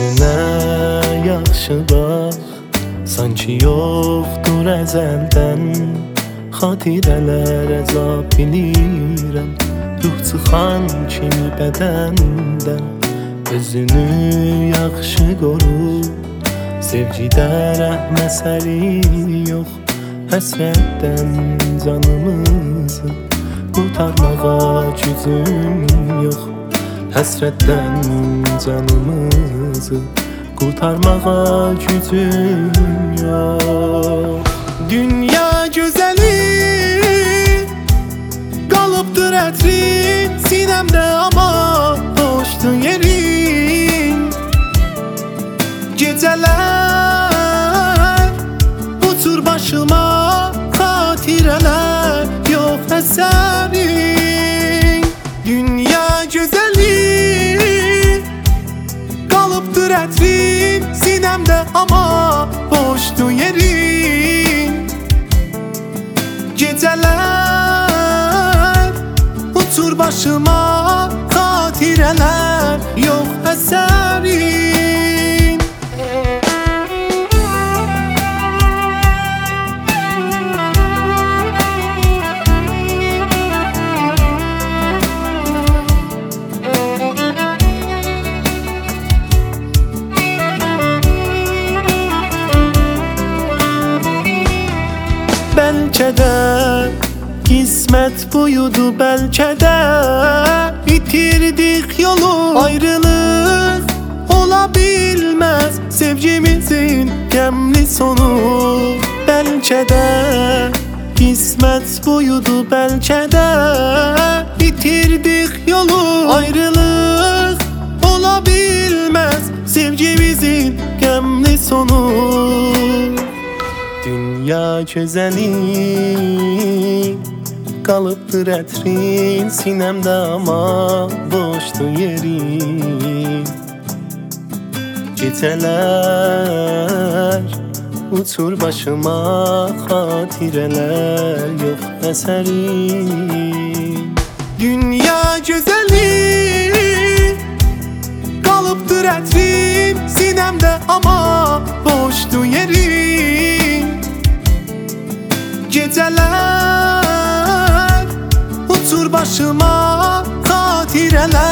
Özünə yaxşı bax, sanki yoxdur əzəldən. Xatirələr əzab bilirəm, ruh çıxan kimi bədəndən. Özünü yaxşı qoru, sevgidə rəhmə səri yox. Həsrətdən canımızı qurtarmağa gücüm yox. Həsrətdən canımızı qurtarmağa gücüm yox. Dünya gözəli qalıbdır ətrin sinəmdə, amma boşdur yerin. Gecələr uçur başıma, xatirələr yox əsərin. Dünya gözəli qalıbdır ətrin sinəmdə, amma boşdur yerin. Gecələr uçur başıma, xatirələr yox əsərin. Bəlkə də qismət buydu, bəlkə də itirdik yolu. Ayrılıq ola bilməz sevgimizin qəmli sonu. Bəlkə də qismət buydu, bəlkə də itirdik yolu. Ayrılıq ola bilməz sevgimizin qəmli sonu. Dünya gözəli qalıbdır ətrin sinəmdə, amma boşdur yerin. Gecələr uçur başıma, xatirələr yox əsərin. Dünya gözəli qalıbdır ətrin sinəmdə, amma boşdur yerin. Gecələr uçur başıma, xatirələr